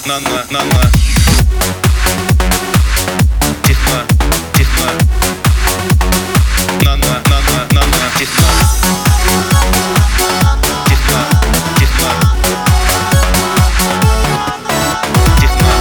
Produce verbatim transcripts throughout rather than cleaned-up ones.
нано, нано. Техно, техно. Нано, нано, нано, техно. Техно, техно. Техно.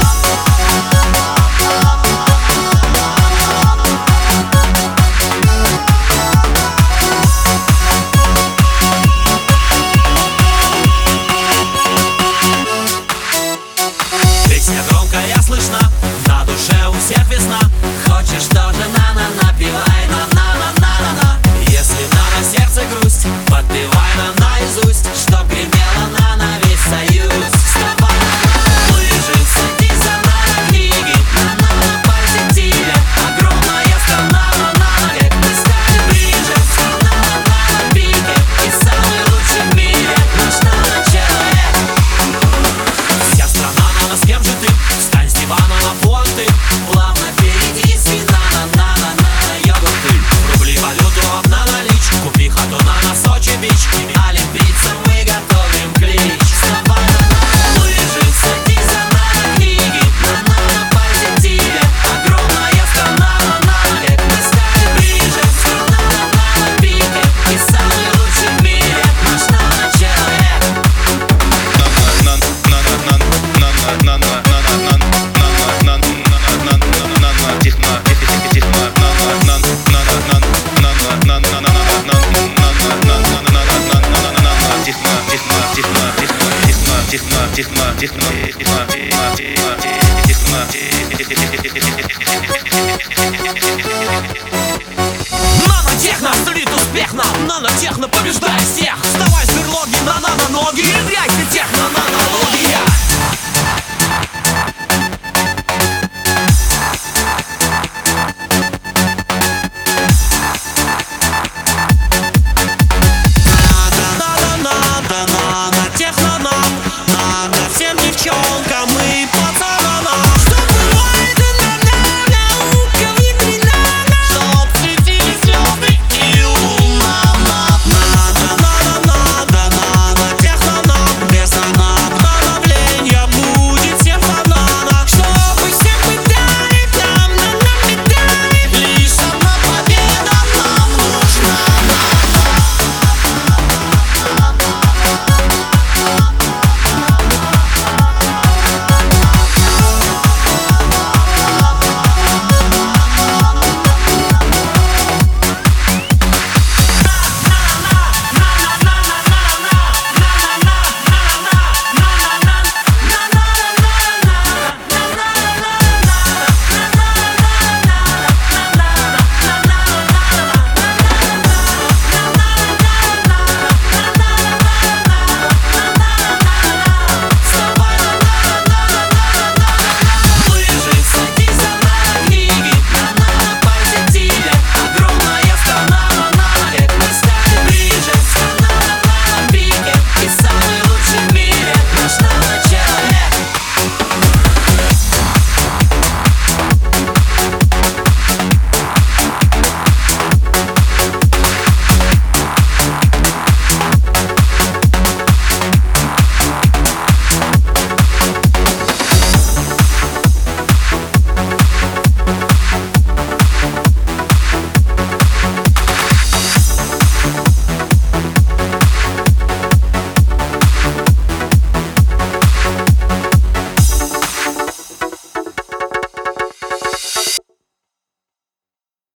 Песня громкая слышна, на душе у всех весна. Хочешь тоже на-на, напевай на-на-на-на-на. Если на-на в сердце грусть, подпевай на наизусть, чтоб гремела на-на весь союз. Вставай на лыжи, садись за на книги, на-на на позитиве. Огромная страна, на-на век мы стали ближе. На-на на пике и самый лучший в мире наш на-на человек. Вся страна на-на, с кем же ты? Встань с дивана на понты, плавно перейди с вина на на-на-на йогурты. Рубли валюту обналичь, купи хату на Сочи бич. Олимпийцам мы готовим клич. Вставай на лыжи, садись за на книги, на на позитиве. Огромная страна, на век мы стали ближе. Страна на пике и самый лучший в мире наш на человек. Нано-техно сулит успех нам, нано-техно побеждай всех. Вставай с берлоги, на-на на ноги, являйся техно, нано.